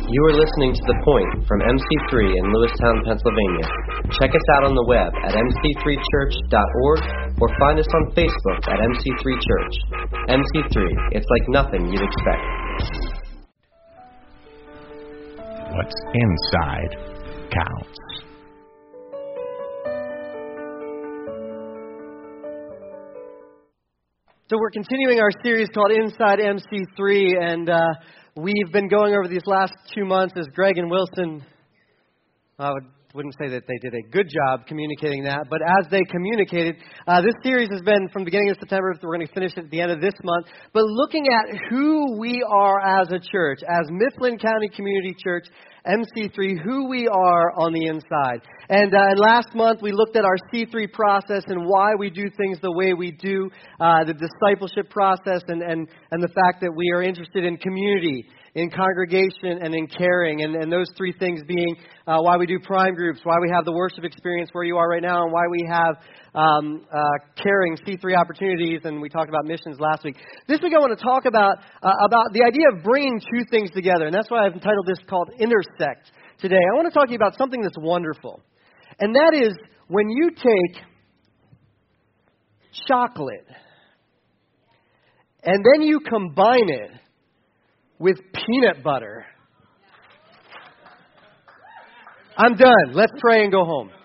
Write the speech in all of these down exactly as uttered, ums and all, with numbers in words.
You are listening to The Point from M C three in Lewistown, Pennsylvania. Check us out on the web at m c three church dot org or find us on Facebook at M C three Church. M C three, it's like nothing you'd expect. What's inside counts. So we're continuing our series called Inside M C three, and uh, we've been going over these last two months as Greg and Wilson, I would, wouldn't say that they did a good job communicating that, but as they communicated, uh, this series has been from the beginning of September, we're going to finish it at the end of this month, but looking at who we are as a church, as Mifflin County Community Church, M C three, who we are on the inside. And, uh, and last month we looked at our C three process and why we do things the way we do, uh, the discipleship process and, and, and the fact that we are interested in community, in congregation, and in caring. And, and those three things being uh, why we do prime groups, why we have the worship experience where you are right now, and why we have um, uh, caring C three opportunities. And we talked about missions last week. This week I want to talk about, uh, about the idea of bringing two things together. And that's why I've entitled this called Intersect today. I want to talk to you about something that's wonderful. And that is when you take chocolate and then you combine it with peanut butter. I'm done. Let's pray and go home.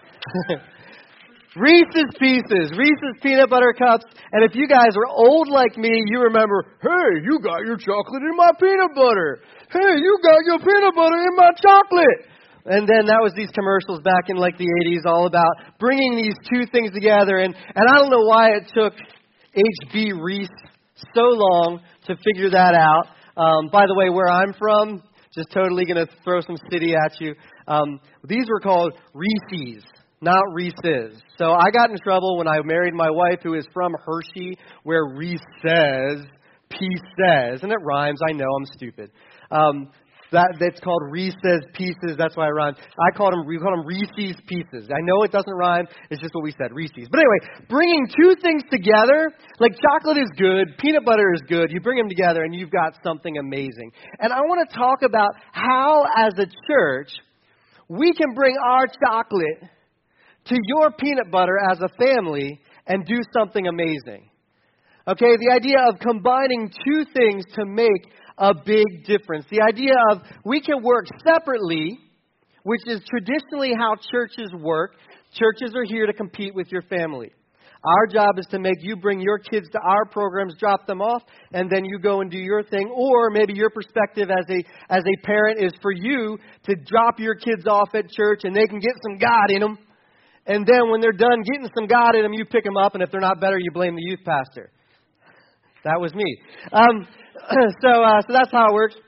Reese's Pieces, Reese's Peanut Butter Cups. And if you guys are old like me, you remember, hey, you got your chocolate in my peanut butter. Hey, you got your peanut butter in my chocolate. And then that was these commercials back in like the eighties all about bringing these two things together. And, and I don't know why it took H B Reese so long to figure that out. Um, by the way, where I'm from, just totally going to throw some city at you. Um, these were called Reese's, not Reese's. So I got in trouble when I married my wife, who is from Hershey, where Reese says, Peace says. And it rhymes. I know, I'm stupid. Um, that That's called Reese's Pieces. That's why I rhymed. I called them, we call them Reese's Pieces. I know it doesn't rhyme. It's just what we said, Reese's. But anyway, bringing two things together, like chocolate is good, peanut butter is good. You bring them together and you've got something amazing. And I want to talk about how, as a church, we can bring our chocolate to your peanut butter as a family and do something amazing. Okay, the idea of combining two things to make a big difference. The idea of we can work separately, which is traditionally how churches work. Churches are here to compete with your family. Our job is to make you bring your kids to our programs, drop them off, and then you go and do your thing. Or maybe your perspective as a as a parent is for you to drop your kids off at church and they can get some God in them. And then when they're done getting some God in them, you pick them up, and if they're not better, you blame the youth pastor. That was me. Um, so, uh, so that's how it works.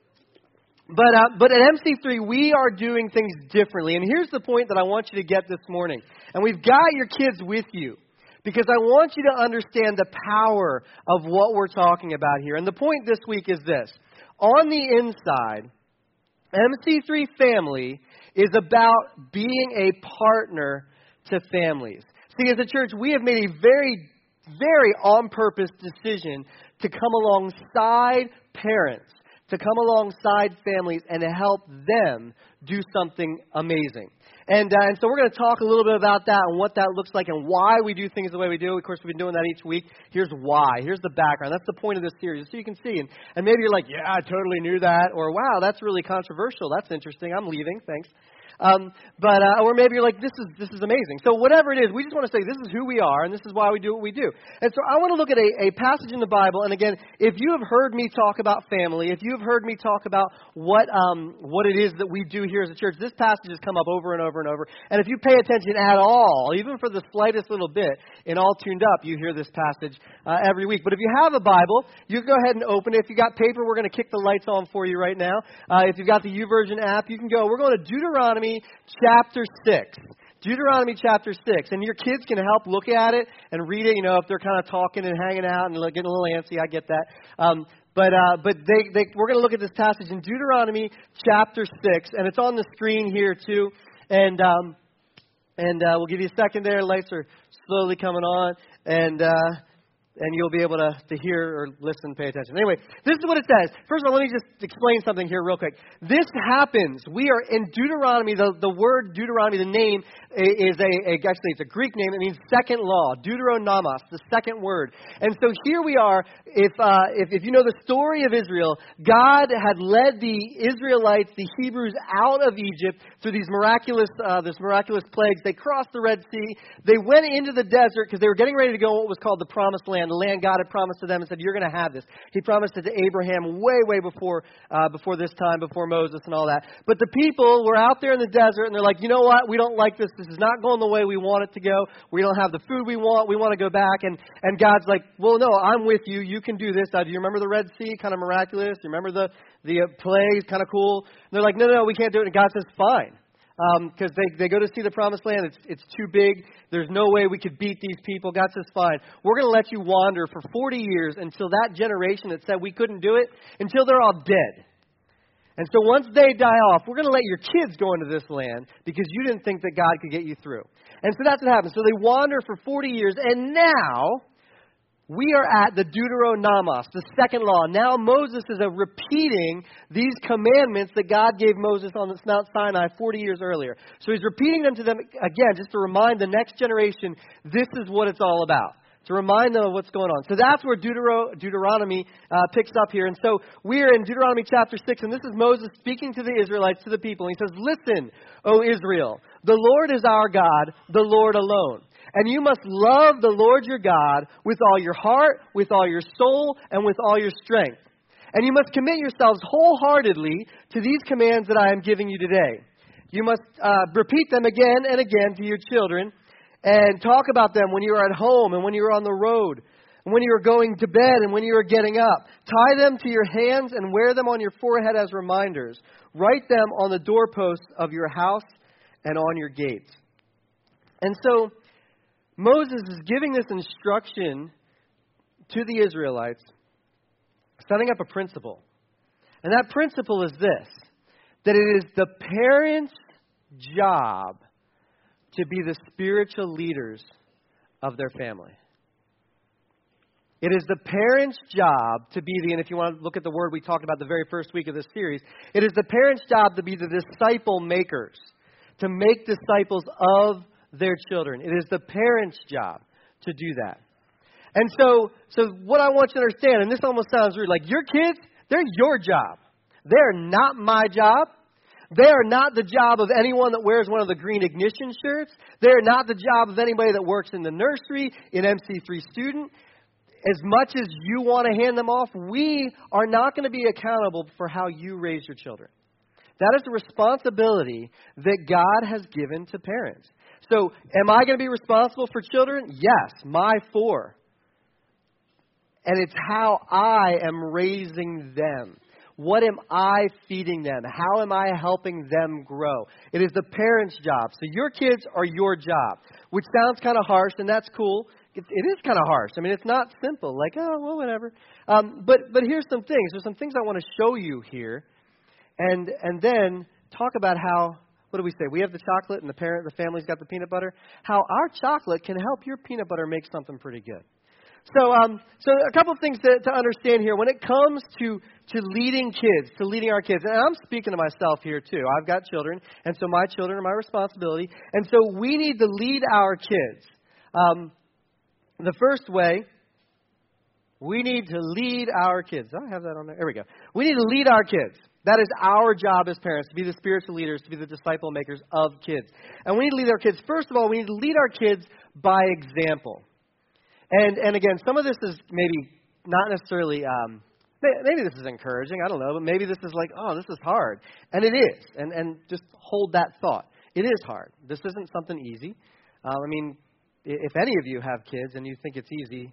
But, uh, but at M C three, we are doing things differently. And here's the point that I want you to get this morning. And we've got your kids with you because I want you to understand the power of what we're talking about here. And the point this week is this. On the inside, M C three family is about being a partner to families. See, as a church, we have made a very very on-purpose decision to come alongside parents, to come alongside families, and to help them do something amazing. And, uh, and so we're going to talk a little bit about that and what that looks like and why we do things the way we do. Of course, we've been doing that each week. Here's why. Here's the background. That's the point of this series, so you can see. And, and maybe you're like, yeah, I totally knew that. Or, wow, that's really controversial. That's interesting. I'm leaving. Thanks. Um, but uh, or maybe you're like, this is this is amazing. So whatever it is, we just want to say this is who we are and this is why we do what we do. And so I want to look at a, a passage in the Bible. And again, if you have heard me talk about family, if you have heard me talk about what um, what it is that we do here as a church, this passage has come up over and over and over. And if you pay attention at all, even for the slightest little bit, in All Tuned Up, you hear this passage uh, every week. But if you have a Bible, you can go ahead and open it. If you got paper, we're going to kick the lights on for you right now. Uh, if you've got the YouVersion app, you can go. We're going to Deuteronomy chapter six. Deuteronomy chapter six. And your kids can help look at it and read it, you know, if they're kind of talking and hanging out and getting a little antsy. I get that. Um, but uh, but they, they we're going to look at this passage in Deuteronomy chapter six. And it's on the screen here, too. And um, and uh, we'll give you a second there. Lights are slowly coming on. And uh, and you'll be able to, to hear or listen, pay attention. Anyway, this is what it says. First of all, let me just explain something here real quick. This happens. We are in Deuteronomy. The, the word Deuteronomy, the name, is a, a, actually it's a Greek name. It means second law, Deuteronomos, the second word. And so here we are. If, uh, if, if you know the story of Israel, God had led the Israelites, the Hebrews, out of Egypt through these miraculous, uh, this miraculous plagues. They crossed the Red Sea. They went into the desert because they were getting ready to go what was called the Promised Land, the land God had promised to them and said, you're going to have this. He promised it to Abraham way, way before uh, before this time, before Moses and all that. But the people were out there in the desert, and they're like, you know what? We don't like this. This is not going the way we want it to go. We don't have the food we want. We want to go back. And, and God's like, well, no, I'm with you. You can do this. Now, do you remember the Red Sea? Kind of miraculous. Do you remember the, the uh, plagues? Kind of cool. And they're like, no, no, no, we can't do it. And God says, fine. Because um, they, they go to see the Promised Land. It's, it's too big. There's no way we could beat these people. God says, fine. We're going to let you wander for forty years until that generation that said we couldn't do it, until they're all dead. And so once they die off, we're going to let your kids go into this land because you didn't think that God could get you through. And so that's what happens. So they wander for forty years, and now we are at the Deuteronomos, the second law. Now Moses is uh, repeating these commandments that God gave Moses on this Mount Sinai forty years earlier. So he's repeating them to them again, just to remind the next generation, this is what it's all about. To remind them of what's going on. So that's where Deutero- Deuteronomy uh, picks up here. And so we're in Deuteronomy chapter six, and this is Moses speaking to the Israelites, to the people. And he says, listen, O Israel, the Lord is our God, the Lord alone. And you must love the Lord your God with all your heart, with all your soul, and with all your strength. And you must commit yourselves wholeheartedly to these commands that I am giving you today. You must uh, repeat them again and again to your children, and talk about them when you are at home and when you are on the road, and when you are going to bed and when you are getting up. Tie them to your hands and wear them on your forehead as reminders. Write them on the doorposts of your house and on your gates. And so Moses is giving this instruction to the Israelites, setting up a principle. And that principle is this, that it is the parents' job to be the spiritual leaders of their family. It is the parents' job to be the, and if you want to look at the word we talked about the very first week of this series, it is the parents' job to be the disciple makers, to make disciples of their children. It is the parents' job to do that. And so, so what I want you to understand, and this almost sounds rude, like your kids, they're your job. They're not my job. They are not the job of anyone that wears one of the green ignition shirts. They are not the job of anybody that works in the nursery, in M C three student. As much as you want to hand them off, we are not going to be accountable for how you raise your children. That is the responsibility that God has given to parents. So, am I going to be responsible for children? Yes, my four. And it's how I am raising them. What am I feeding them? How am I helping them grow? It is the parents' job. So your kids are your job, which sounds kind of harsh, and that's cool. It, it is kind of harsh. I mean, it's not simple, like, oh, well, whatever. Um, but but here's some things. There's some things I want to show you here, and and then talk about how, what do we say? We have the chocolate, and the parent, the family's got the peanut butter. How our chocolate can help your peanut butter make something pretty good. So, um, so a couple of things to, to understand here when it comes to, to leading kids, to leading our kids. And I'm speaking to myself here too. I've got children, and so my children are my responsibility. And so we need to lead our kids. Um, the first way, we need to lead our kids. Do I have that on there? There we go. We need to lead our kids. That is our job as parents, to be the spiritual leaders, to be the disciple makers of kids. And we need to lead our kids. First of all, we need to lead our kids by example. And and again, some of this is maybe not necessarily, um, maybe this is encouraging, I don't know, but maybe this is like, oh, this is hard. And it is. And, and just hold that thought. It is hard. This isn't something easy. Uh, I mean, if any of you have kids and you think it's easy,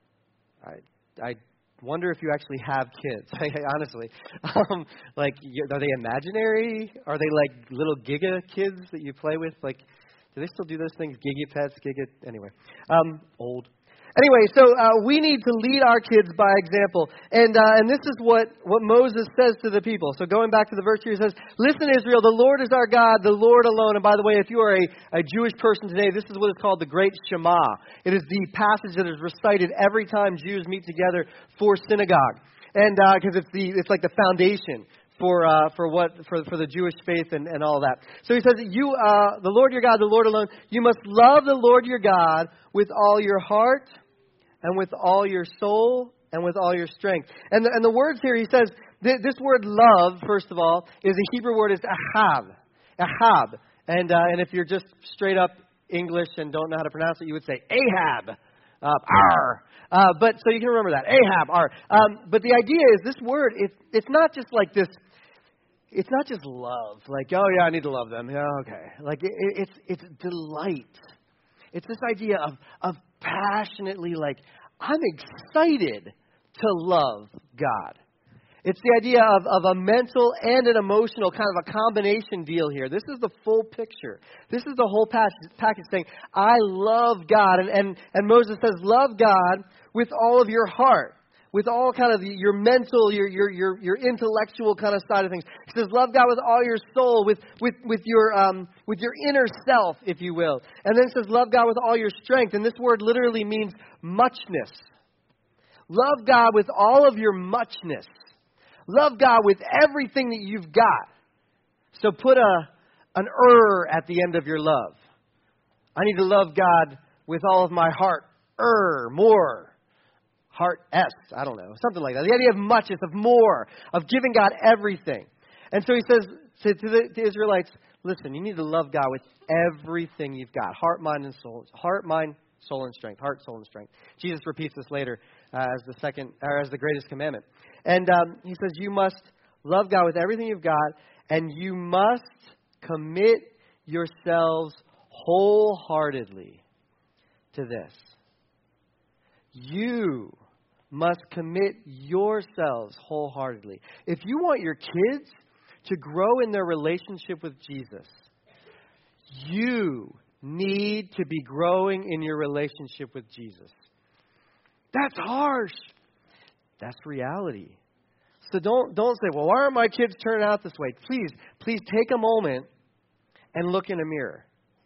I I wonder if you actually have kids, honestly. Um, like, are they imaginary? Are they like little Giga kids that you play with? Like, do they still do those things? Giga pets, Giga, anyway. Um, old. Anyway, so uh, we need to lead our kids by example. And uh, and this is what, what Moses says to the people. So going back to the verse here, he says, "Listen, Israel, the Lord is our God, the Lord alone." And by the way, if you are a, a Jewish person today, this is what is called the Great Shema. It is the passage that is recited every time Jews meet together for synagogue. And because uh, it's the it's like the foundation for uh, for what for for the Jewish faith and, and all that. So he says, "You, uh, the Lord your God, the Lord alone, you must love the Lord your God with all your heart, and with all your soul, and with all your strength." And the, and the words here, he says, th- this word love, first of all, is a Hebrew word, is ahab. Ahab. And uh, and if you're just straight up English and don't know how to pronounce it, you would say Ahab. Uh, ar. Uh, but so you can remember that. Ahab, ar. Um, but the idea is this word, it's, it's not just like this, it's not just love. Like, oh yeah, I need to love them. Yeah, okay. Like it, it's it's delight. It's this idea of of passionately, like, I'm excited to love God. It's the idea of, of a mental and an emotional kind of a combination deal here. This is the full picture. This is the whole package, package saying, I love God. And, and, and Moses says, love God with all of your heart. With all kind of the, your mental, your, your your your intellectual kind of side of things. He says, love God with all your soul, with with with your um with your inner self, if you will. And then it says, love God with all your strength. And this word literally means muchness. Love God with all of your muchness. Love God with everything that you've got. So put a an er at the end of your love. I need to love God with all of my heart. Er, more. Heart S, I don't know, something like that. The idea of muchness, of more, of giving God everything. And so he says to, to the to Israelites, listen, you need to love God with everything you've got. Heart, mind, and soul. Heart, mind, soul, and strength. Heart, soul, and strength. Jesus repeats this later uh, as the second, or as the greatest commandment. And um, he says, you must love God with everything you've got, and you must commit yourselves wholeheartedly to this. You must commit yourselves wholeheartedly. If you want your kids to grow in their relationship with Jesus, you need to be growing in your relationship with Jesus. That's harsh. That's reality. So don't don't say, well, why aren't my kids turning out this way? Please, please take a moment and look in a mirror.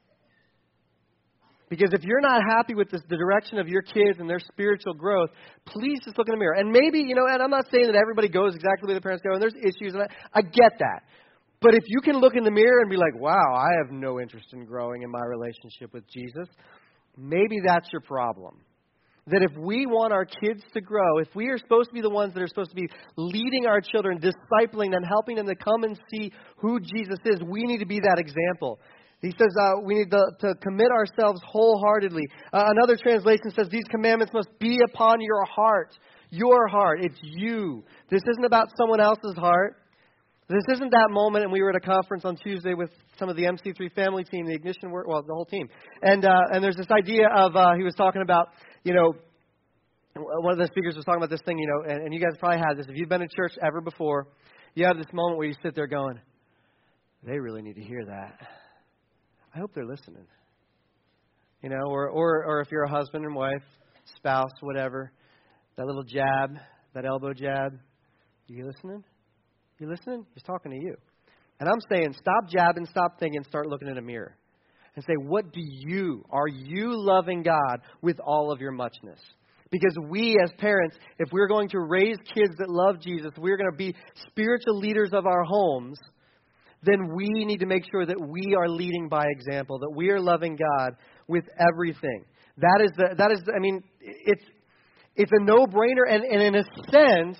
Because if you're not happy with this, the direction of your kids and their spiritual growth, please just look in the mirror. And maybe, you know, and I'm not saying that everybody goes exactly where the parents go, and there's issues, and I, I get that. But if you can look in the mirror and be like, wow, I have no interest in growing in my relationship with Jesus, maybe that's your problem. That if we want our kids to grow, if we are supposed to be the ones that are supposed to be leading our children, discipling them, helping them to come and see who Jesus is, we need to be that example. He says uh, we need to, to commit ourselves wholeheartedly. Uh, another translation says these commandments must be upon your heart. Your heart. It's you. This isn't about someone else's heart. This isn't that moment, and we were at a conference on Tuesday with some of the M C three family team, the Ignition work, well, the whole team. And uh, and there's this idea of, uh, he was talking about, you know, one of the speakers was talking about this thing, you know, and, and you guys probably had this. If you've been in church ever before, you have this moment where you sit there going, they really need to hear that. I hope they're listening. You know, or, or or if you're a husband and wife, spouse, whatever, that little jab, that elbow jab, you listening? You listening? He's talking to you. And I'm saying, stop jabbing, stop thinking, start looking in a mirror. And say, what do you, are you loving God with all of your muchness? Because we as parents, if we're going to raise kids that love Jesus, we're going to be spiritual leaders of our homes, then we need to make sure that we are leading by example, that we are loving God with everything. That is the, that is, the, I mean, it's it's a no-brainer, and, and in a sense,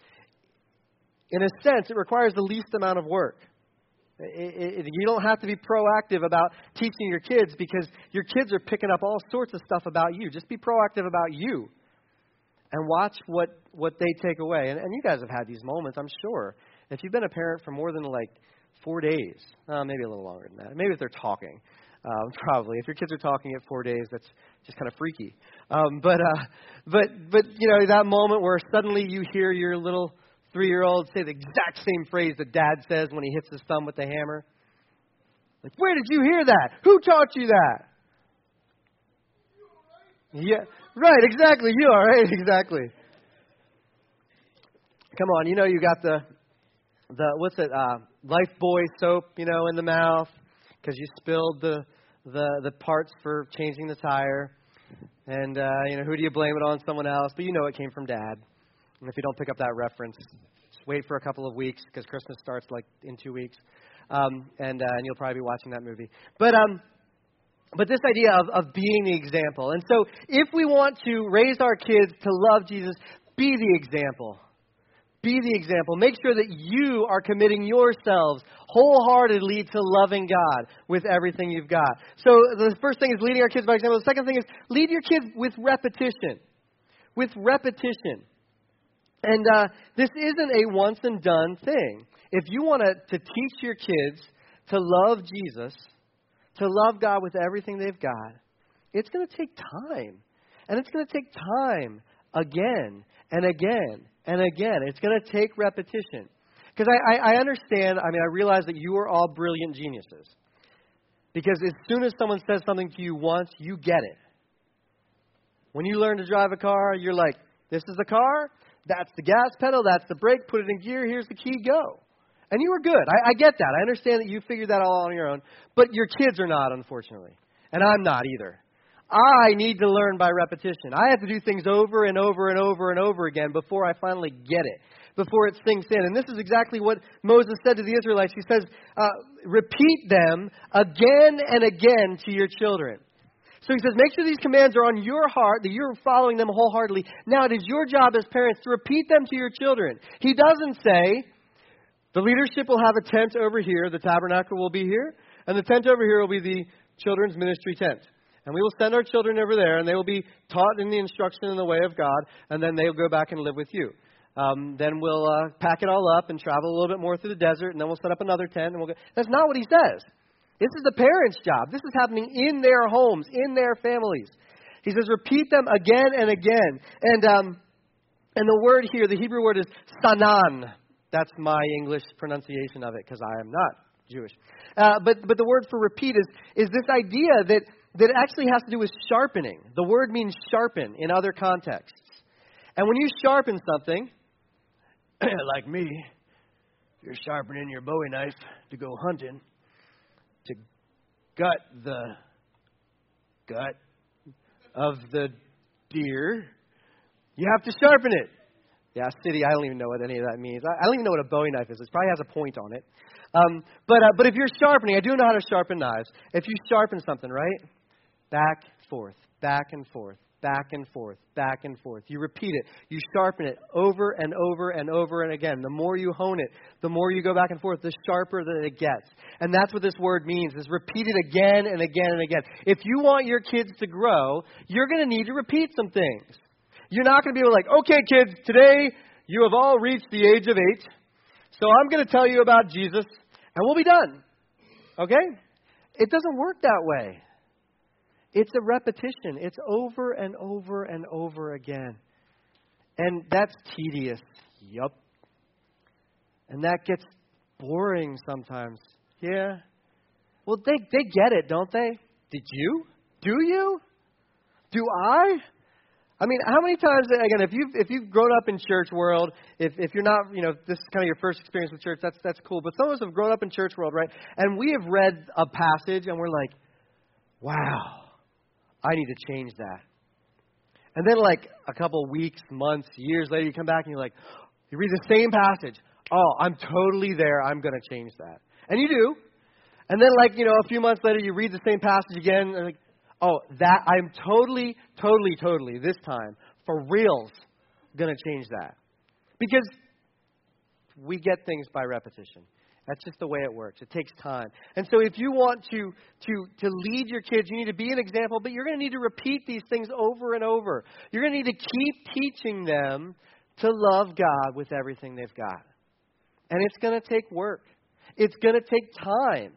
in a sense, it requires the least amount of work. It, it, you don't have to be proactive about teaching your kids because your kids are picking up all sorts of stuff about you. Just be proactive about you and watch what, what they take away. And, and you guys have had these moments, I'm sure. If you've been a parent for more than like four days, uh, maybe a little longer than that. Maybe if they're talking, um, probably. If your kids are talking at four days, that's just kind of freaky. Um, but, uh, but, but you know, that moment where suddenly you hear your little three-year-old say the exact same phrase that Dad says when he hits his thumb with the hammer. Like, where did you hear that? Who taught you that? Yeah, Right, exactly. You are, right? Exactly. Come on, you know you got the, the what's it, uh, Lifebuoy soap, you know, in the mouth because you spilled the, the, the parts for changing the tire. And, uh, you know, who do you blame it on? Someone else. But you know it came from Dad. And if you don't pick up that reference, just wait for a couple of weeks because Christmas starts like in two weeks. Um, and, uh, and you'll probably be watching that movie. But um, but this idea of, of being the example. And so if we want to raise our kids to love Jesus, be the example. Be the example. Make sure that you are committing yourselves wholeheartedly to loving God with everything you've got. So the first thing is leading our kids by example. The second thing is lead your kids with repetition. With repetition. And uh, this isn't a once and done thing. If you want to, to teach your kids to love Jesus, to love God with everything they've got, it's going to take time. And it's going to take time again and again and again. It's going to take repetition. Because I, I, I understand, I mean, I realize that you are all brilliant geniuses. Because as soon as someone says something to you once, you get it. When you learn to drive a car, you're like, this is the car, that's the gas pedal, that's the brake, put it in gear, here's the key, go. And you were good. I, I get that. I understand that you figured that all on your own. But your kids are not, unfortunately. And I'm not either. I need to learn by repetition. I have to do things over and over and over and over again before I finally get it, before it sinks in. And this is exactly what Moses said to the Israelites. He says, uh, repeat them again and again to your children. So he says, make sure these commands are on your heart, that you're following them wholeheartedly. Now, it is your job as parents to repeat them to your children. He doesn't say, the leadership will have a tent over here, the tabernacle will be here, and the tent over here will be the children's ministry tent. And we will send our children over there, and they will be taught in the instruction in the way of God, and then they will go back and live with you. Um, then we'll uh, pack it all up and travel a little bit more through the desert, and then we'll set up another tent. And we'll go. That's not what he says. This is the parents' job. This is happening in their homes, in their families. He says, repeat them again and again. And um, and the word here, the Hebrew word is sanan. That's my English pronunciation of it, because I am not Jewish. Uh, but but the word for repeat is is this idea that that actually has to do with sharpening. The word means sharpen in other contexts. And when you sharpen something, like me, you're sharpening your Bowie knife to go hunting, to gut the gut of the deer, you have to sharpen it. Yeah, city, I don't even know what any of that means. I don't even know what a Bowie knife is. It probably has a point on it. Um, but uh, but if you're sharpening, I do know how to sharpen knives. If you sharpen something, right? Back, forth, back and forth, back and forth, back and forth. You repeat it. You sharpen it over and over and over and again. The more you hone it, the more you go back and forth, the sharper that it gets. And that's what this word means, is repeat it again and again and again. If you want your kids to grow, you're going to need to repeat some things. You're not going to be able to like, okay, kids, today you have all reached the age of eight, so I'm going to tell you about Jesus, and we'll be done. Okay? It doesn't work that way. It's a repetition. It's over and over and over again. And that's tedious. Yup. And that gets boring sometimes. Yeah. Well, they they get it, don't they? Did you? Do you? Do I? I mean, how many times, again, if you've, if you've grown up in church world, if, if you're not, you know, this is kind of your first experience with church, that's that's cool. But some of us have grown up in church world, right? And we have read a passage and we're like, wow, I need to change that. And then like a couple weeks, months, years later, you come back and you're like, you read the same passage. Oh, I'm totally there. I'm going to change that. And you do. And then like, you know, a few months later, you read the same passage again and like, oh, that I'm totally, totally, totally, this time, for reals, going to change that. Because we get things by repetition. That's just the way it works. It takes time. And so if you want to, to, to lead your kids, you need to be an example, but you're going to need to repeat these things over and over. You're going to need to keep teaching them to love God with everything they've got. And it's going to take work. It's going to take time.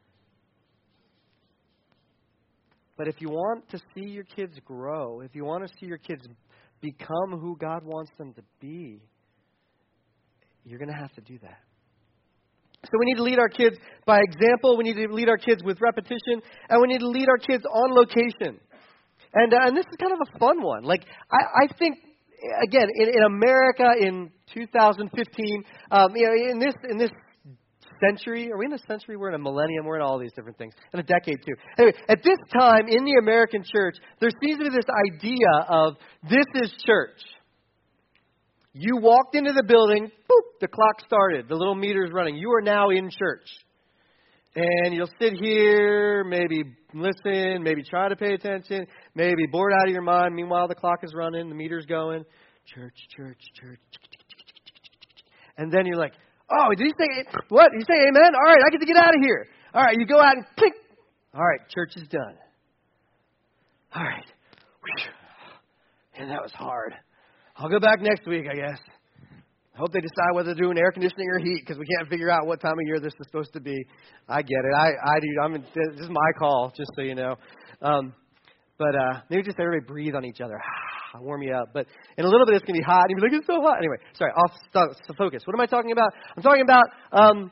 But if you want to see your kids grow, if you want to see your kids become who God wants them to be, you're going to have to do that. So we need to lead our kids by example. We need to lead our kids with repetition. And we need to lead our kids on location. And uh, and this is kind of a fun one. Like, I, I think, again, in, in America in two thousand fifteen, um, you know, in this in this century, are we in a century? We're in a millennium. We're in all these different things. In a decade, too. Anyway, at this time in the American church, there seems to be this idea of this is church. You walked into the building, boop, the clock started. The little meter's running. You are now in church. And you'll sit here, maybe listen, maybe try to pay attention, maybe bored out of your mind. Meanwhile, the clock is running, the meter's going. Church, church, church. And then you're like, oh, did he say, what? Did he say amen? All right, I get to get out of here. All right, you go out and click. All right, church is done. All right. And that was hard. I'll go back next week, I guess. I hope they decide whether they're doing air conditioning or heat, because we can't figure out what time of year this is supposed to be. I get it. I, I do. I'm in, this is my call, just so you know. Um, but uh, maybe just everybody breathe on each other. I'll warm you up. But in a little bit, it's going to be hot. And you'll be like, it's so hot. Anyway, sorry, off st- focus. What am I talking about? I'm talking about um,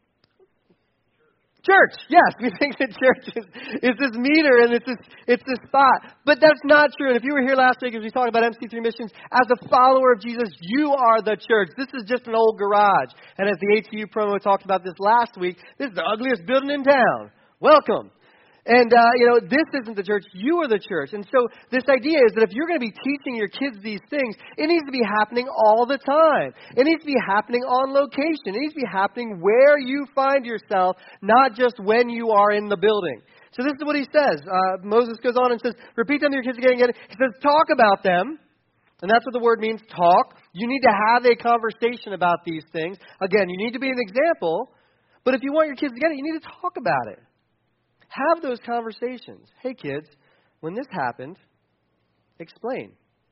church. Yes, we think that church is, is this meter and it's this, it's this spot. But that's not true. And if you were here last week as we talked about M C three missions, as a follower of Jesus, you are the church. This is just an old garage. And as the A T U promo talked about this last week, this is the ugliest building in town. Welcome. And, uh, you know, this isn't the church. You are the church. And so this idea is that if you're going to be teaching your kids these things, it needs to be happening all the time. It needs to be happening on location. It needs to be happening where you find yourself, not just when you are in the building. So this is what he says. Uh, Moses goes on and says, repeat them to your kids again and again. He says, talk about them. And that's what the word means, talk. You need to have a conversation about these things. Again, you need to be an example. But if you want your kids to get it, you need to talk about it. Have those conversations. Hey, kids, when this happened, explain.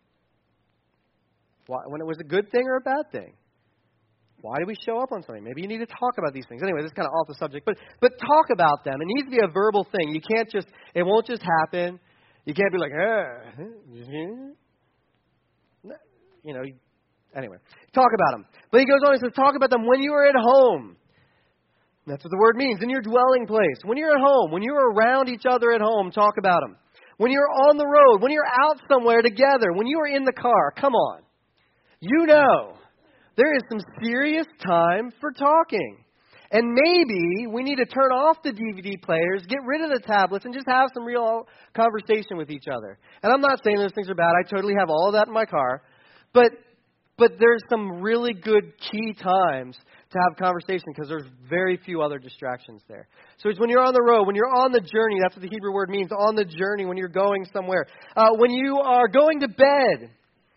Why, when it was a good thing or a bad thing. Why did we show up on something? Maybe you need to talk about these things. Anyway, this is kind of off the subject, but but talk about them. It needs to be a verbal thing. You can't just, it won't just happen. You can't be like, ah, you know, anyway. Talk about them. But he goes on and says, talk about them when you are at home. That's what the word means, in your dwelling place. When you're at home, when you're around each other at home, talk about them. When you're on the road, when you're out somewhere together, when you are in the car, come on. You know, there is some serious time for talking. And maybe we need to turn off the D V D players, get rid of the tablets, and just have some real conversation with each other. And I'm not saying those things are bad. I totally have all of that in my car. But but there's some really good key times to have conversation because there's very few other distractions there. So it's when you're on the road, when you're on the journey, that's what the Hebrew word means, on the journey, when you're going somewhere. Uh, when you are going to bed,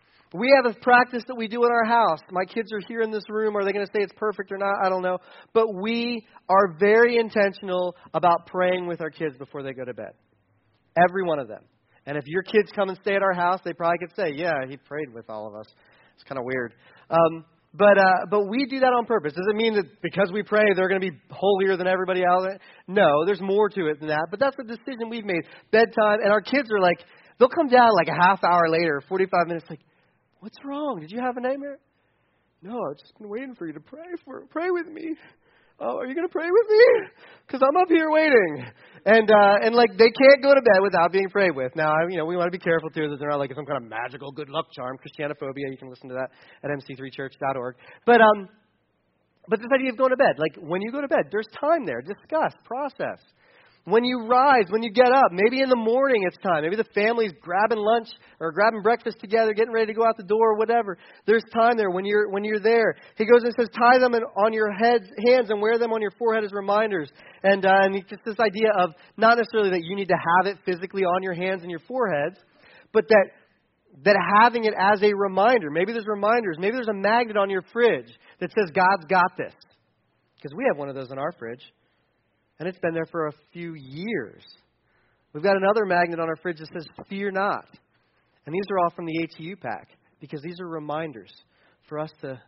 we have a practice that we do in our house. My kids are here in this room. Are they going to say it's perfect or not? I don't know. But we are very intentional about praying with our kids before they go to bed. Every one of them. And if your kids come and stay at our house, they probably could say, yeah, he prayed with all of us. It's kind of weird. Um, but uh, but we do that on purpose. Does it mean that because we pray, they're going to be holier than everybody else? No, there's more to it than that. But that's the decision we've made. Bedtime. And our kids are like, they'll come down like a half hour later, forty-five minutes, like, what's wrong? Did you have a nightmare? No, I've just been waiting for you to pray for pray with me. Oh, are you going to pray with me? Because I'm up here waiting. And, uh, and like, they can't go to bed without being prayed with. Now, you know, we want to be careful, too, that they're not like some kind of magical good luck charm, Christianophobia. You can listen to that at M C three church dot org. But, um, but this idea of going to bed, like, when you go to bed, there's time there. Discuss, process. When you rise, when you get up, maybe in the morning it's time. Maybe the family's grabbing lunch or grabbing breakfast together, getting ready to go out the door or whatever. There's time there when you're when you're there. He goes and says, tie them in, on your heads, hands and wear them on your forehead as reminders. And, uh, and it's just this idea of not necessarily that you need to have it physically on your hands and your foreheads, but that that having it as a reminder. Maybe there's reminders. Maybe there's a magnet on your fridge that says, God's got this. Because we have one of those in our fridge. And it's been there for a few years. We've got another magnet on our fridge that says, fear not. And these are all from the A T U pack, because these are reminders for us to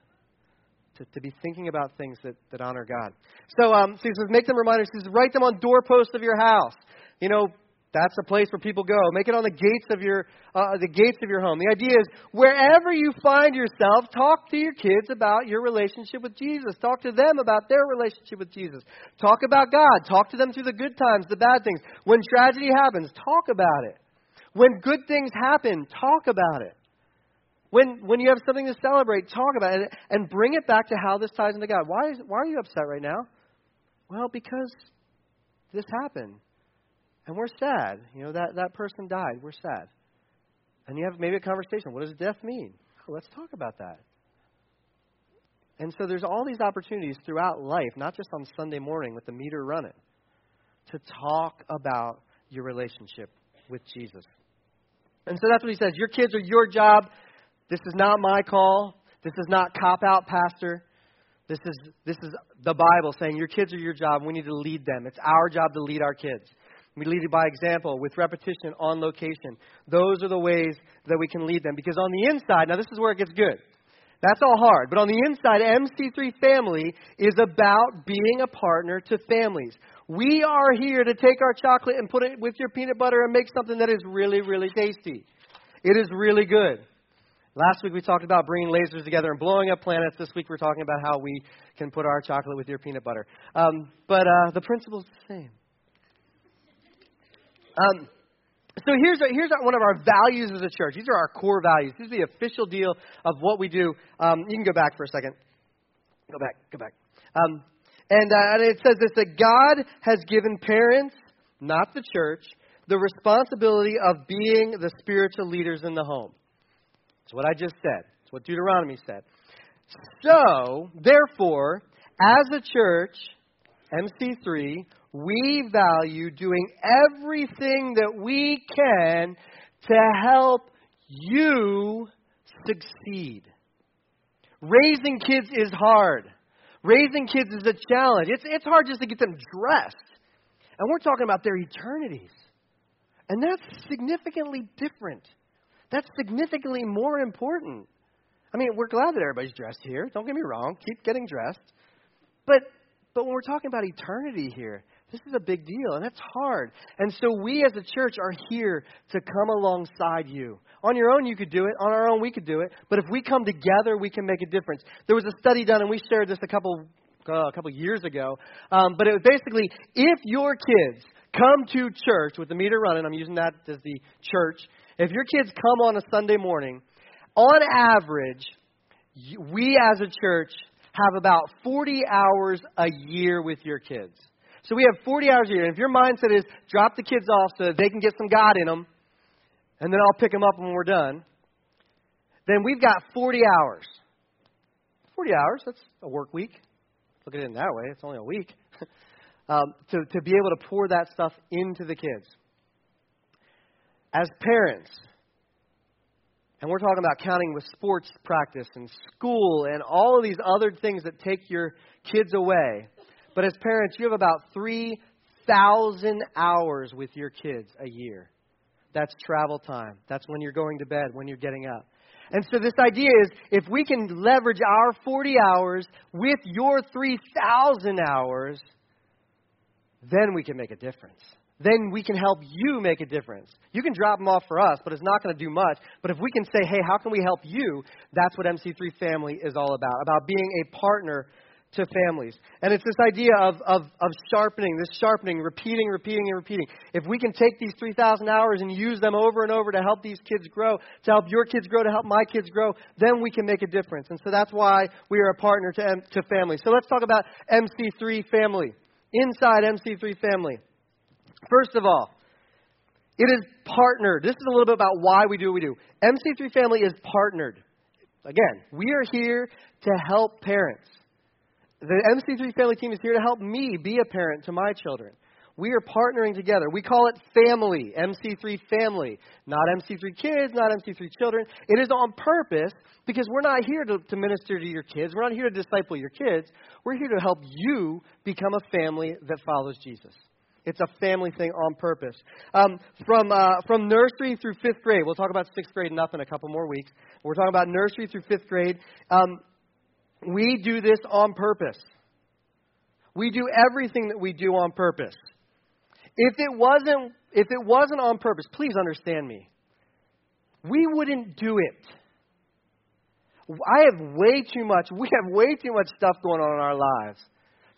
to, to be thinking about things that, that honor God. So, um, so he says, make them reminders. He says, write them on doorposts of your house. You know, that's a place where people go. Make it on the gates of your uh, the gates of your home. The idea is, wherever you find yourself, talk to your kids about your relationship with Jesus. Talk to them about their relationship with Jesus. Talk about God. Talk to them through the good times, the bad things. When tragedy happens, talk about it. When good things happen, talk about it. When when you have something to celebrate, talk about it and bring it back to how this ties into God. Why is why are you upset right now? Well, because this happened. And we're sad. You know, that, that person died. We're sad. And you have maybe a conversation. What does death mean? Oh, let's talk about that. And so there's all these opportunities throughout life, not just on Sunday morning with the meter running, to talk about your relationship with Jesus. And so that's what he says. Your kids are your job. This is not my call. This is not cop-out, pastor. This is this is the Bible saying your kids are your job. We need to lead them. It's our job to lead our kids. We lead it by example, with repetition, on location. Those are the ways that we can lead them. Because on the inside, now this is where it gets good. That's all hard. But on the inside, M C three Family is about being a partner to families. We are here to take our chocolate and put it with your peanut butter and make something that is really, really tasty. It is really good. Last week we talked about bringing lasers together and blowing up planets. This week we're talking about how we can put our chocolate with your peanut butter. Um, but uh, the principle's the same. Um, so here's a, here's a, one of our values as a church. These are our core values. This is the official deal of what we do. Um, you can go back for a second. Go back. Go back. Um, and, uh, and it says this, that God has given parents, not the church, the responsibility of being the spiritual leaders in the home. That's what I just said. That's what Deuteronomy said. So, therefore, as a church, M C three, we value doing everything that we can to help you succeed. Raising kids is hard. Raising kids is a challenge. It's, it's hard just to get them dressed. And we're talking about their eternities. And that's significantly different. That's significantly more important. I mean, we're glad that everybody's dressed here. Don't get me wrong. Keep getting dressed. But but when we're talking about eternity here, this is a big deal, and that's hard. And so we as a church are here to come alongside you. On your own, you could do it. On our own, we could do it. But if we come together, we can make a difference. There was a study done, and we shared this a couple uh, a couple years ago. Um, but it was basically, if your kids come to church with the meter running, I'm using that as the church. If your kids come on a Sunday morning, on average, we as a church have about forty hours a year with your kids. So we have forty hours a year. And if your mindset is drop the kids off so that they can get some God in them, and then I'll pick them up when we're done, then we've got forty hours. forty hours, that's a work week. Look at it in that way. It's only a week. um, to, to be able to pour that stuff into the kids. As parents, and we're talking about counting with sports practice and school and all of these other things that take your kids away. But as parents, you have about three thousand hours with your kids a year. That's travel time. That's when you're going to bed, when you're getting up. And so this idea is, if we can leverage our forty hours with your three thousand hours, then we can make a difference. Then we can help you make a difference. You can drop them off for us, but it's not going to do much. But if we can say, hey, how can we help you? That's what M C three Family is all about, about being a partner to families. And it's this idea of, of, of sharpening, this sharpening, repeating, repeating, and repeating. If we can take these three thousand hours and use them over and over to help these kids grow, to help your kids grow, to help my kids grow, then we can make a difference. And so that's why we are a partner to, M- to families. So let's talk about M C three Family. Inside M C three Family. First of all, it is partnered. This is a little bit about why we do what we do. M C three Family is partnered. Again, we are here to help parents. The M C three Family team is here to help me be a parent to my children. We are partnering together. We call it family, M C three Family. Not M C three Kids, not M C three Children. It is on purpose because we're not here to, to minister to your kids. We're not here to disciple your kids. We're here to help you become a family that follows Jesus. It's a family thing on purpose. Um, from uh, from nursery through fifth grade, we'll talk about sixth grade enough in a couple more weeks. We're talking about nursery through fifth grade. Um, we do this on purpose. We do everything that we do on purpose. If it wasn't, if it wasn't on purpose, please understand me. We wouldn't do it. I have way too much. We have way too much stuff going on in our lives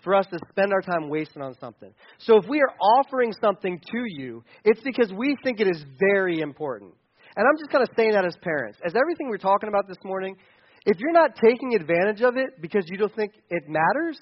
for us to spend our time wasting on something. So if we are offering something to you, it's because we think it is very important. And I'm just kind of saying that as parents. As everything we're talking about this morning, if you're not taking advantage of it because you don't think it matters,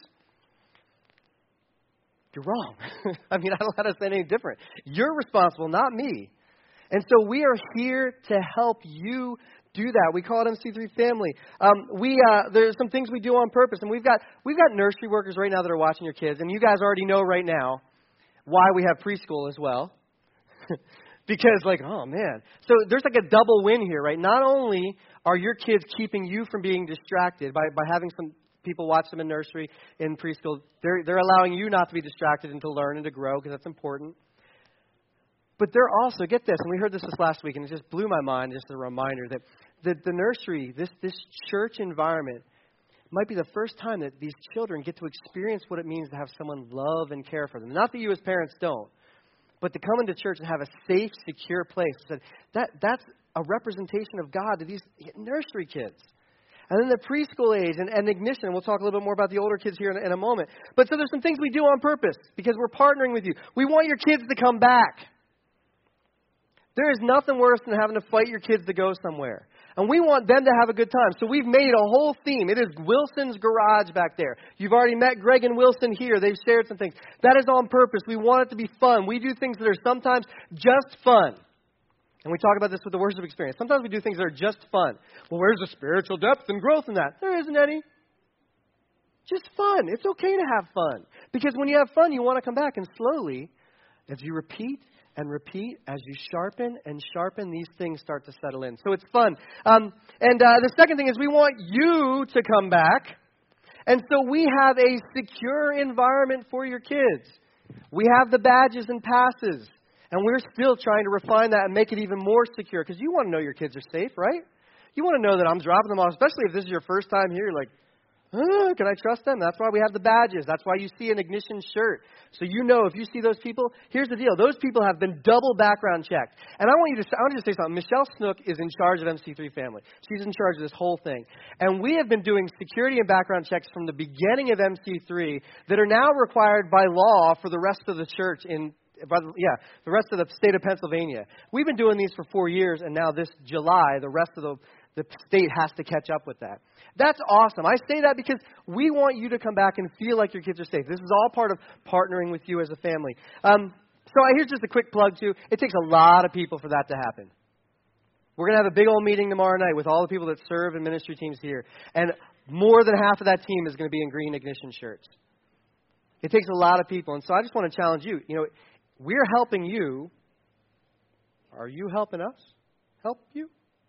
you're wrong. I mean, I don't know how to say anything different. You're responsible, not me. And so we are here to help you do that. We call it M C three Family. Um, we uh, there's some things we do on purpose, and we've got we've got nursery workers right now that are watching your kids, and you guys already know right now why we have preschool as well. Because, like, oh man, so there's like a double win here, right? Not only are your kids keeping you from being distracted by by having some people watch them in nursery, in preschool, they're they're allowing you not to be distracted and to learn and to grow, because that's important. But they're also, get this, and we heard this this last week, and it just blew my mind, just a reminder that the, the nursery, this, this church environment, might be the first time that these children get to experience what it means to have someone love and care for them. Not that you as parents don't, but to come into church and have a safe, secure place. That, that's a representation of God to these nursery kids. And then the preschool age and, and ignition. And we'll talk a little bit more about the older kids here in, in a moment. But so there's some things we do on purpose because we're partnering with you. We want your kids to come back. There is nothing worse than having to fight your kids to go somewhere. And we want them to have a good time. So we've made a whole theme. It is Wilson's Garage back there. You've already met Greg and Wilson here. They've shared some things. That is on purpose. We want it to be fun. We do things that are sometimes just fun. And we talk about this with the worship experience. Sometimes we do things that are just fun. Well, where's the spiritual depth and growth in that? There isn't any. Just fun. It's okay to have fun. Because when you have fun, you want to come back. And slowly, as you repeat and repeat, as you sharpen and sharpen, these things start to settle in. So it's fun. Um, and uh, the second thing is we want you to come back. And so we have a secure environment for your kids. We have the badges and passes. And we're still trying to refine that and make it even more secure. Because you want to know your kids are safe, right? You want to know that I'm dropping them off, especially if this is your first time here. You're like, oh, can I trust them? That's why we have the badges. That's why you see an Ignition shirt. So you know if you see those people, here's the deal. Those people have been double background checked. And I want you to I want you to say something. Michelle Snook is in charge of M C three Family. She's in charge of this whole thing. And we have been doing security and background checks from the beginning of M C three that are now required by law for the rest of the church in Yeah, the rest of the state of Pennsylvania. We've been doing these for four years, and now this July, the rest of the, the state has to catch up with that. That's awesome. I say that because we want you to come back and feel like your kids are safe. This is all part of partnering with you as a family. Um, so here's just a quick plug, too. It takes a lot of people for that to happen. We're going to have a big old meeting tomorrow night with all the people that serve and ministry teams here. And more than half of that team is going to be in green Ignition shirts. It takes a lot of people. And so I just want to challenge you. You know, we're helping you. Are you helping us? Help you?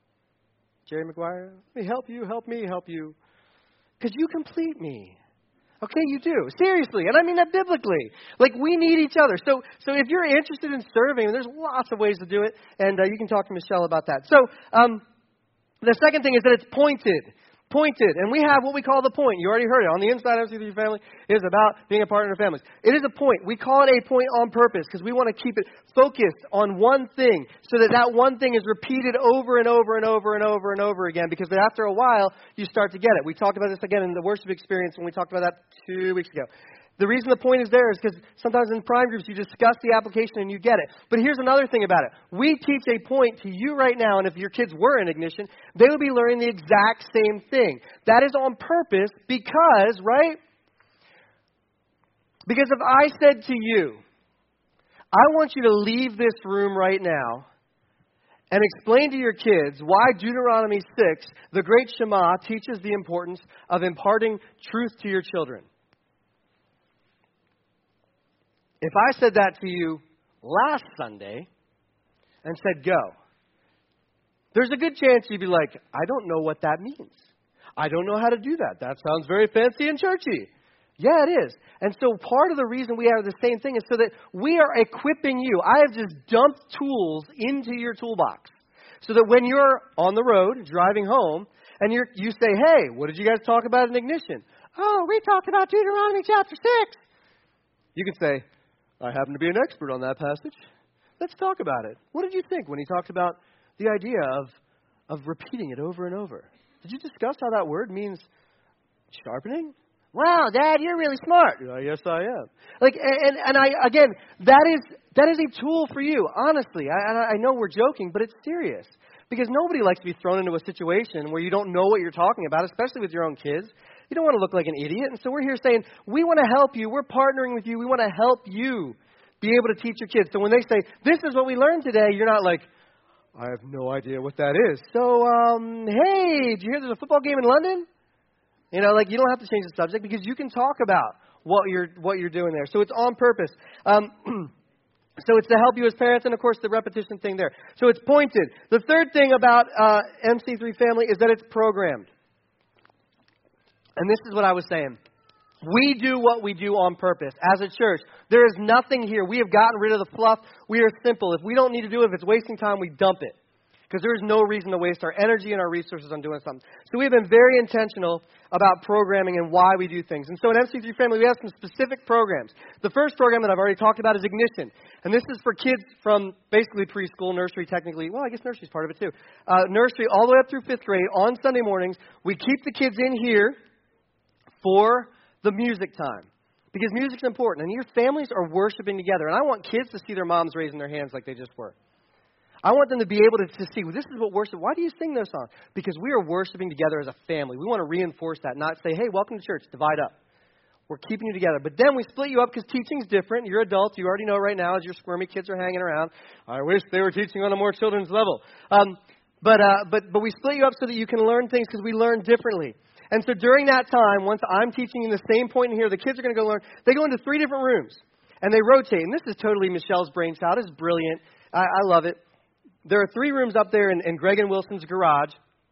Jerry Maguire? Let me help you, help me, help you. Because you complete me. Okay, you do. Seriously. And I mean that biblically. Like, we need each other. So so if you're interested in serving, and there's lots of ways to do it, and uh, you can talk to Michelle about that. So um, the second thing is that it's pointed. Pointed. And we have what we call the point. You already heard it. On the inside of M C three Family is about being a partner of families. It is a point. We call it a point on purpose because we want to keep it focused on one thing so that that one thing is repeated over and over and over and over and over again, because after a while, you start to get it. We talked about this again in the worship experience when we talked about that two weeks ago. The reason the point is there is because sometimes in prime groups you discuss the application and you get it. But here's another thing about it. We teach a point to you right now, and if your kids were in Ignition, they would be learning the exact same thing. That is on purpose because, right? Because if I said to you, I want you to leave this room right now and explain to your kids why Deuteronomy six, the great Shema, teaches the importance of imparting truth to your children. If I said that to you last Sunday and said, go, there's a good chance you'd be like, I don't know what that means. I don't know how to do that. That sounds very fancy and churchy. Yeah, it is. And so part of the reason we have the same thing is so that we are equipping you. I have just dumped tools into your toolbox so that when you're on the road driving home and you're, you say, hey, what did you guys talk about in Ignition? Oh, we talked about Deuteronomy chapter six. You can say, I happen to be an expert on that passage. Let's talk about it. What did you think when he talked about the idea of, of repeating it over and over? Did you discuss how that word means sharpening? Wow, Dad, you're really smart. Uh, yes, I am. Like, and and I again, that is that is a tool for you. Honestly, I I know we're joking, but it's serious because nobody likes to be thrown into a situation where you don't know what you're talking about, especially with your own kids. You don't want to look like an idiot, and so we're here saying we want to help you. We're partnering with you. We want to help you be able to teach your kids. So when they say this is what we learned today, you're not like, I have no idea what that is. So, um, hey, did you hear there's a football game in London? You know, like you don't have to change the subject because you can talk about what you're what you're doing there. So it's on purpose. Um, so it's to help you as parents, and of course the repetition thing there. So it's pointed. The third thing about uh, M C three Family is that it's programmed. And this is what I was saying. We do what we do on purpose as a church. There is nothing here. We have gotten rid of the fluff. We are simple. If we don't need to do it, if it's wasting time, we dump it. Because there is no reason to waste our energy and our resources on doing something. So we have been very intentional about programming and why we do things. And so at M C three Family, we have some specific programs. The first program that I've already talked about is Ignition. And this is for kids from basically preschool, nursery technically. Well, I guess nursery is part of it too. Uh, nursery all the way up through fifth grade on Sunday mornings. We keep the kids in here for the music time. Because music's important. And your families are worshiping together. And I want kids to see their moms raising their hands like they just were. I want them to be able to, to see, well, this is what worship, why do you sing those songs? Because we are worshiping together as a family. We want to reinforce that, not say, hey, welcome to church, divide up. We're keeping you together. But then we split you up because teaching's different. You're adults. You already know right now as your squirmy kids are hanging around. I wish they were teaching on a more children's level. Um, but, uh, but, but we split you up so that you can learn things because we learn differently. And so during that time, once I'm teaching in the same point in here, the kids are going to go learn. They go into three different rooms, and they rotate. And this is totally Michelle's brainchild. It's brilliant. I, I love it. There are three rooms up there in, in Greg and Wilson's garage.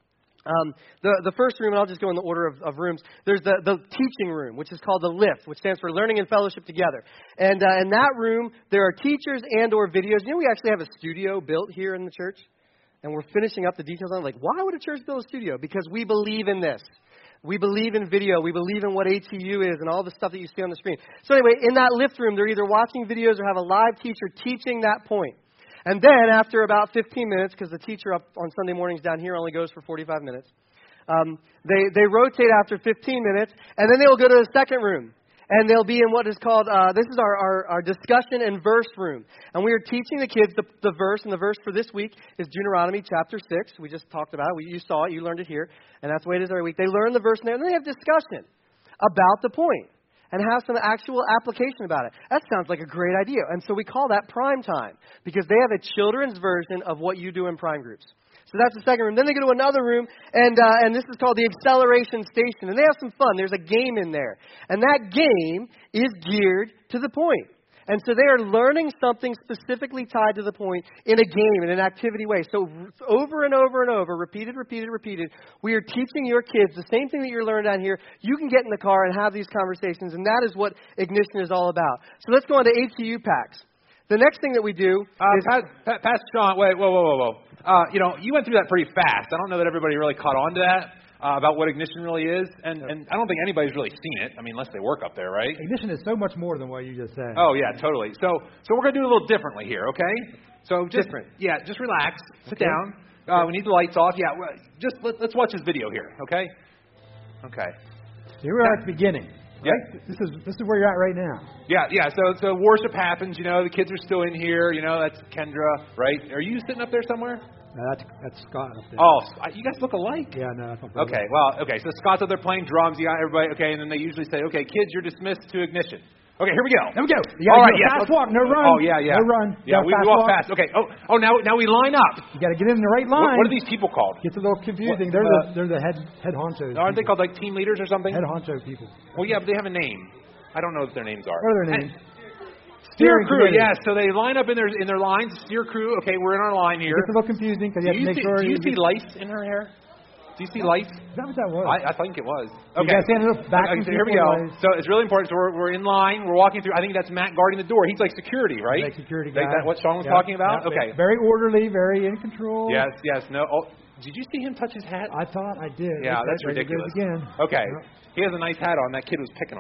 Um, the, the first room, and I'll just go in the order of, of rooms, there's the, the teaching room, which is called the LIFT, which stands for Learning and Fellowship Together. And uh, in that room, there are teachers and or videos. You know, we actually have a studio built here in the church, and we're finishing up the details on it. Like, why would a church build a studio? Because we believe in this. We believe in video. We believe in what A T U is and all the stuff that you see on the screen. So anyway, in that lift room, they're either watching videos or have a live teacher teaching that point. And then after about fifteen minutes, because the teacher up on Sunday mornings down here only goes for forty-five minutes, um, they, they rotate after fifteen minutes, and then they'll go to the second room. And they'll be in what is called, uh, this is our, our, our discussion and verse room. And we are teaching the kids the, the verse, and the verse for this week is Deuteronomy chapter six. We just talked about it. We, you saw it. You learned it here. And that's the way it is every week. They learn the verse, and then they have discussion about the point and have some actual application about it. That sounds like a great idea. And so we call that prime time because they have a children's version of what you do in prime groups. So that's the second room. Then they go to another room, and uh, and this is called the acceleration station. And they have some fun. There's a game in there. And that game is geared to the point. And so they are learning something specifically tied to the point in a game, in an activity way. So over and over and over, repeated, repeated, repeated, we are teaching your kids the same thing that you're learning down here. You can get in the car and have these conversations, and that is what Ignition is all about. So let's go on to A T U packs. The next thing that we do uh, is... Pat, Pat, Pastor Sean, wait, whoa, whoa, whoa, whoa. Uh, you know, you went through that pretty fast. I don't know that everybody really caught on to that, uh, about what Ignition really is. And, and I don't think anybody's really seen it. I mean, unless they work up there, right? Ignition is so much more than what you just said. Oh, yeah, totally. So so we're going to do it a little differently here, okay? So just, Different. Yeah, just relax. Sit Okay. down. Uh, we need the lights off. Yeah, well, just let, let's watch this video here, okay? Okay. Here we are at the beginning. Yeah. Right? This is this is where you're at right now. Yeah, yeah. So so worship happens. You know, the kids are still in here. You know, that's Kendra, right? Are you sitting up there somewhere? No, that's that's Scott up there. Oh, you guys look alike. Yeah, no, that's my brother. Okay, well, okay. So Scott's up there playing drums. You got everybody. Okay, and then they usually say, "Okay, kids, you're dismissed to Ignition." Okay, here we go. There we go. You All gotta right, do a yeah. fast walk, no run. Oh yeah, yeah. No run. Yeah, No we fast walk walk. fast. Okay. Oh, oh, now now we line up. You got to get in the right line. What, what are these people called? Gets a little confusing. What, they're uh, the they're the head head honchos. Aren't they people. called like team leaders or something? head honcho people? Well, yeah, but they have a name. I don't know what their names are. What are their names? Steer Steering crew, committee. yes. So they line up in their in their lines. Steer crew. Okay, we're in our line here. It gets a little confusing because you Do have you to make see, sure. do you see get- lights in her hair? Do you see lights? Is that what that was? I, I think it was. You Okay. guys stand up back Okay, and so here we forth go. ways. So it's really important. So we're, we're in line. We're walking through. I think that's Matt guarding the door. He's like security, right? Like security Like guy. that, what Sean was Yeah, talking about? yeah. Okay. Very orderly, very in control. Yes, yes. No. Oh, did you see him touch his hat? I thought I did. Yeah, Okay, that's there he goes ridiculous. Again. Okay. Yeah. He has a nice hat on. That kid was picking on him.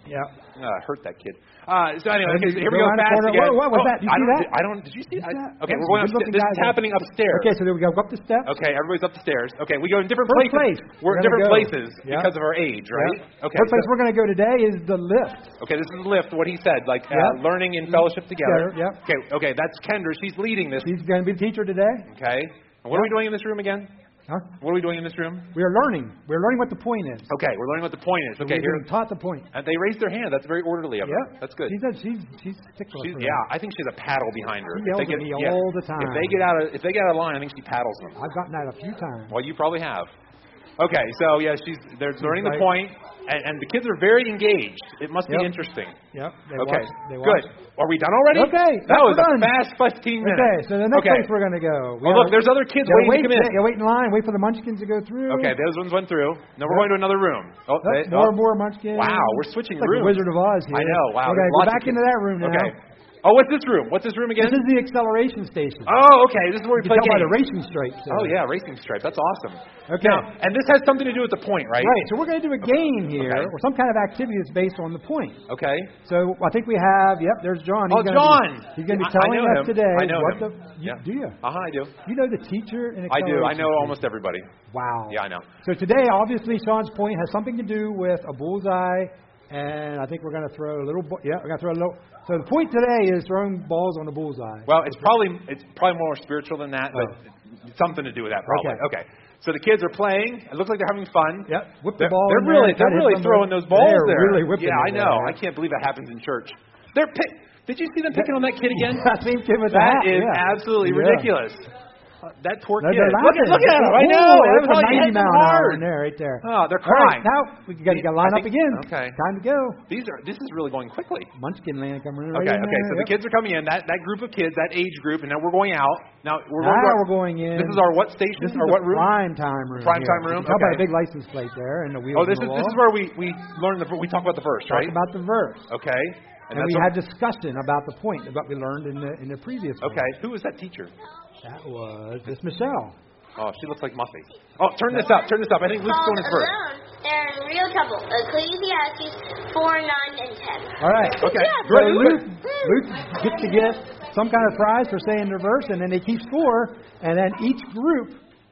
Yeah. Uh, hurt that kid. Uh, so anyway, okay, so here we Go go around the fast corner. again. What- what was Oh, that? Did you I see don't, that? I don't. Did you see that? that? Okay, That's we're going a upstairs. good-looking This guy is there. happening upstairs. Okay, so then we go up the steps. Okay, everybody's up the stairs. Okay, we go in different First places. place. We're in We're different gonna go. places Yeah. because of our age, right? Yeah. Okay. First place so- we're going to go today is the lift. Okay, this is the lift. What he said, like uh, Yeah. learning in fellowship together. Together, yeah. Okay, okay, that's Kendra. She's leading this. She's going to be the teacher today. Okay. And what are we doing in this room again? Huh? What are we doing in this room? We are learning. We're learning what the point is. Okay, we're learning what the point is. Okay, We're here. being taught the point. And they raised their hand. That's very orderly of Yeah. them. That's good. She said she's she's stickler She's, for yeah, that. I think she's a paddle behind her. She If yells they at get, me yeah, all the time. If they get out of if they get out of line, I think she paddles them. I've gotten that a few times. Well, you probably have. Okay, so yeah, she's they're learning the Right. point, and, and the kids are very engaged. It must Yep. be interesting. Yep. They Okay, watch, they good. watch. Are we done already? Okay, that was we're a done. fast fifteen minutes. Okay, so the next Okay. place we're going to go. We Oh, are- look, there's other kids yeah, waiting wait, to come in. Yeah, wait in line. Wait for the munchkins to go through. Okay, those ones went through. Now we're Yep. going to another room. Oh, Yep, they, more oh. and more munchkins. Wow, we're switching It's like rooms. the Wizard of Oz here. I know. Wow. Okay, there's go lots back of into kids. that room now. Okay. Oh, what's this room? What's this room again? This is the acceleration station. Oh, okay. This is where we you play can tell by the games. racing stripes. Oh yeah, racing stripe. That's awesome. Okay. Now, and this has something to do with the point, right? Right. So we're going to do a game here, Okay. or some kind of activity that's based on the point. Okay. So I think we have. Yep, there's John. Oh, He's gonna John! Be, he's going to be I- I telling know us him. today I know what him. the. You, Yeah. Do you? Uh huh. I do. You know the teacher in I do. I acceleration know station. almost everybody. Wow. Yeah, I know. So today, obviously, Sean's point has something to do with a bullseye, and I think we're going to throw a little. Bu- yeah, we're going to throw a little. So the point today is throwing balls on the bullseye. Well, it's probably it's probably more spiritual than that, but Oh. it's something to do with that probably. Okay. Okay. So the kids are playing. It looks like they're having fun. Yep. Whip They're, the ball. they're in really there, they're try to hit really somebody. throwing those balls They're there. really whipping Yeah, I it know. there. I can't believe that happens in church. They're pick. Did you see them picking on that kid again? That same kid with the That hat, is yeah. absolutely Yeah. ridiculous. Uh, that poor They're- kid. they're Look at, laughing. look at him. I Ooh, know. That They're was a probably ninety hitting mile him an hour hard. in there, right there. Oh, they're All right, crying. now we got to line I up think- again. Okay. Time to go. These are. This is really going quickly. Munchkin land coming right Okay. in Okay. there. So the Yep. kids are coming in. That that group of kids, that age group, and now we're going out. Now we're Now going. to our, we're going in. This is our what station This is or the what room? prime time room. Prime here. time room? You can tell by Okay. the big license plate there and the wheels. Oh, this is on the this wall. is where we we learn the we talk about the verse, Talk right? about the verse. Okay. And, that's we what- had discussion about the point of what we learned in the in the previous one. Okay. Who was that teacher? That was Miss Michelle. Oh, she looks like Muffy. Oh, turn this up. Turn this up. I think Luke's going his first. Alone, they're in real trouble. Ecclesiastes four, nine, and ten. All right. Okay. So Great. Luke, Luke gets to get some kind of prize for saying the verse, and then they keep score, and then each group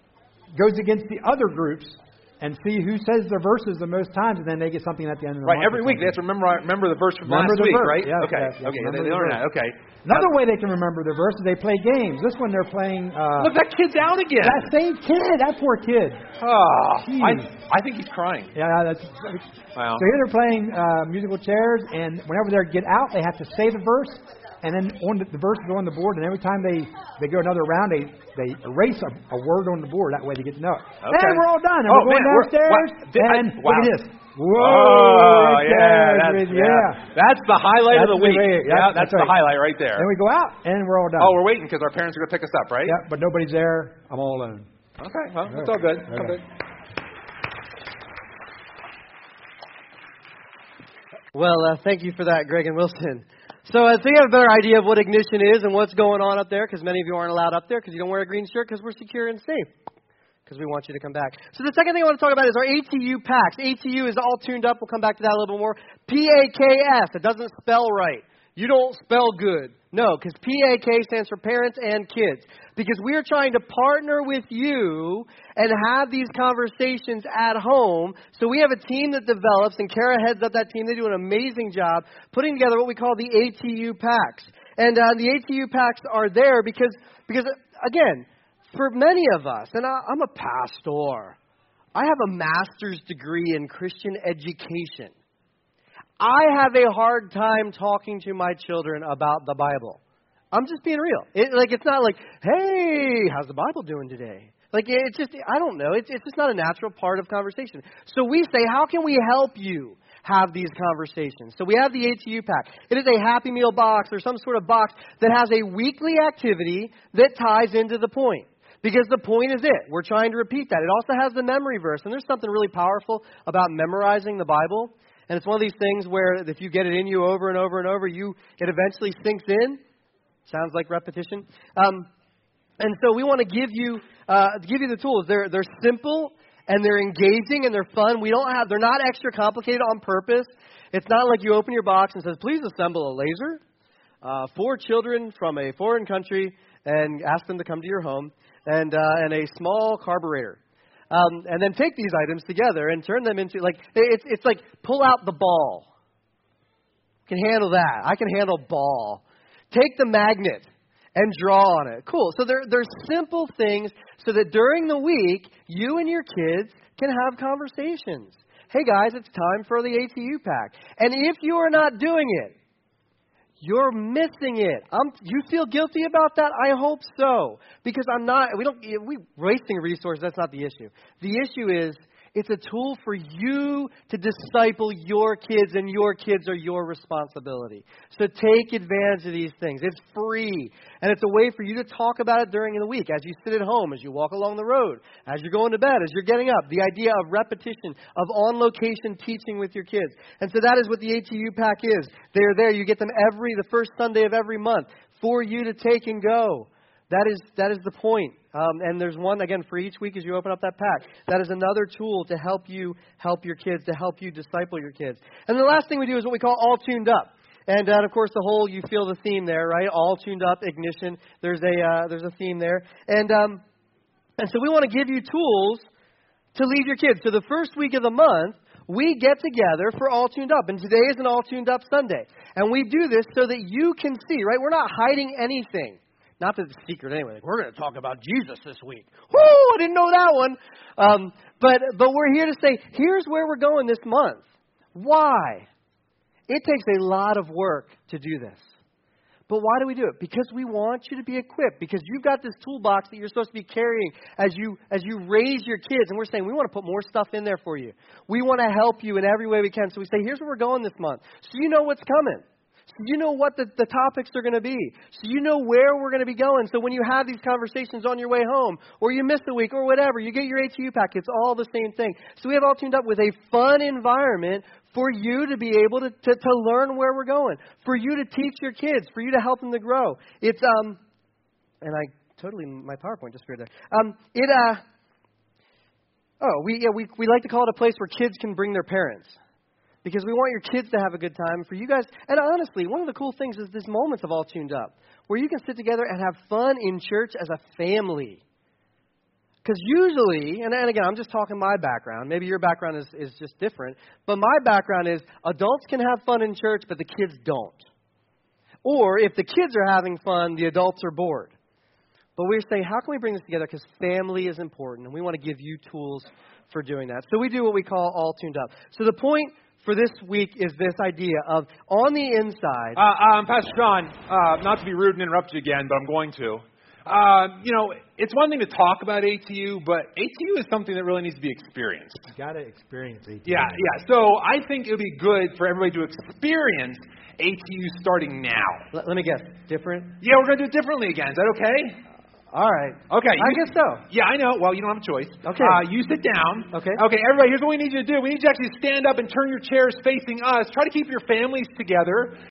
goes against the other groups and see who says the verses the most times, and then they get something at the end of the Right. month. Every or week they have something. to remember remember the verse from Remember last the week, verse. right? Yes, okay. yes, yes. Okay. Remember They, they the learn verse. that. Okay. Another way they can remember the verse is they play games. This one they're playing. Uh, Look, that kid's out again. that same kid, that poor kid. Oh, Jeez. I I think he's crying. Yeah, that's. Wow. So here they're playing uh, musical chairs, and whenever they get out, they have to say the verse, and then on the, the verse is on the board, and every time they, they go another round, they they erase a, a word on the board. That way they get to know it. Okay. And we're all done, and Oh, we're going man, we're- downstairs, wow. Did I- and wow. look at this. Whoa! Oh, right yeah, there, that's, yeah. yeah. That's the highlight That's of the the week. way- yeah, yeah, that's, that's the right. highlight right there. Then we go out, and we're all done. Oh, we're waiting because our parents are going to pick us up, right? Yeah, but nobody's there. I'm all alone. Okay, well, it's all good. It's all Okay. good. Well, uh, thank you for that, Greg and Wilson. So, uh, so you have a better idea of what Ignition is and what's going on up there, because many of you aren't allowed up there because you don't wear a green shirt because we're secure and safe. Because we want you to come back. So the second thing I want to talk about is our A T U packs. A T U is all tuned up. We'll come back to that a little bit more. P A K S. It doesn't spell right. You don't spell good. No, because P A K stands for parents and kids. Because we are trying to partner with you and have these conversations at home. So we have a team that develops, and Kara heads up that team. They do an amazing job putting together what we call the A T U packs. And uh, the A T U packs are there because, because again, for many of us, and I, I'm a pastor, I have a master's degree in Christian education. I have a hard time talking to my children about the Bible. I'm just being real. It, like, it's not like, hey, how's the Bible doing today? Like, it's just, I don't know. It's, it's just not a natural part of conversation. So we say, how can we help you have these conversations? So we have the A T U pack. It is a Happy Meal box or some sort of box that has a weekly activity that ties into the point. Because the point is it. We're trying to repeat that. It also has the memory verse. And there's something really powerful about memorizing the Bible. And it's one of these things where if you get it in you over and over and over, you it eventually sinks in. Sounds like repetition. Um, and so we want to give you uh, give you the tools. They're they're simple and they're engaging and they're fun. We don't have they're not extra complicated on purpose. It's not like you open your box and says, please assemble a laser, uh, four children from a foreign country, and ask them to come to your home, and uh, and a small carburetor. Um, and then take these items together and turn them into, like, it's it's like pull out the ball. Can handle that. I can handle ball. Take the magnet and draw on it. Cool. So there, there's simple things so that during the week, you and your kids can have conversations. Hey, guys, it's time for the A T U pack. And if you are not doing it, you're missing it. Um, you feel guilty about that? I hope so. Because I'm not, we don't, we wasting resources, that's not the issue. The issue is, it's a tool for you to disciple your kids, and your kids are your responsibility. So take advantage of these things. It's free, and it's a way for you to talk about it during the week, as you sit at home, as you walk along the road, as you're going to bed, as you're getting up. The idea of repetition, of on-location teaching with your kids. And so that is what the A T U pack is. They're there. You get them every, the first Sunday of every month for you to take and go. That is that is the point. Um, and there's one, again, for each week as you open up that pack. That is another tool to help you help your kids, to help you disciple your kids. And the last thing we do is what we call All Tuned Up. And, uh, of course, the whole, you feel the theme there, right? All Tuned Up, Ignition. There's a uh, there's a theme there. And, um, and so we want to give you tools to lead your kids. So the first week of the month, we get together for All Tuned Up. And today is an All Tuned Up Sunday. And we do this so that you can see, right? We're not hiding anything. Not that it's a secret anyway. Like, we're going to talk about Jesus this week. Woo! I didn't know that one. Um, but but we're here to say, here's where we're going this month. Why? It takes a lot of work to do this. But why do we do it? Because we want you to be equipped. Because you've got this toolbox that you're supposed to be carrying as you as you raise your kids. And we're saying we want to put more stuff in there for you. We want to help you in every way we can. So we say, here's where we're going this month. So you know what's coming. So you know what the, the topics are going to be. So you know where we're going to be going. So when you have these conversations on your way home, or you miss a week, or whatever, you get your A T U pack. It's all the same thing. So we have All Tuned Up with a fun environment for you to be able to, to, to learn where we're going, for you to teach your kids, for you to help them to grow. It's, um, and I totally, my PowerPoint disappeared there. Um, it, uh, oh, we, yeah, we, we like to call it a place where kids can bring their parents. Because we want your kids to have a good time. For you guys, and honestly, one of the cool things is this moments of All Tuned Up, where you can sit together and have fun in church as a family. Because usually, and, and again, I'm just talking my background. Maybe your background is, is just different. But my background is adults can have fun in church, but the kids don't. Or if the kids are having fun, the adults are bored. But we're saying, how can we bring this together? Because family is important, and we want to give you tools for doing that. So we do what we call All Tuned Up. So the point for this week is this idea of on the inside. Uh, um, Pastor Sean, uh, not to be rude and interrupt you again, but I'm going to. Uh, you know, it's one thing to talk about A T U, but A T U is something that really needs to be experienced. You got to experience A T U. Yeah, yeah. So I think it would be good for everybody to experience A T U starting now. Let, let me guess. Different? Yeah, we're going to do it differently again. Is that okay? All right. Okay. I you, guess so. Yeah, I know. Well, you don't have a choice. Okay. Uh, you sit down. Okay. Okay, everybody, here's what we need you to do. We need you to actually stand up and turn your chairs facing us. Try to keep your families together.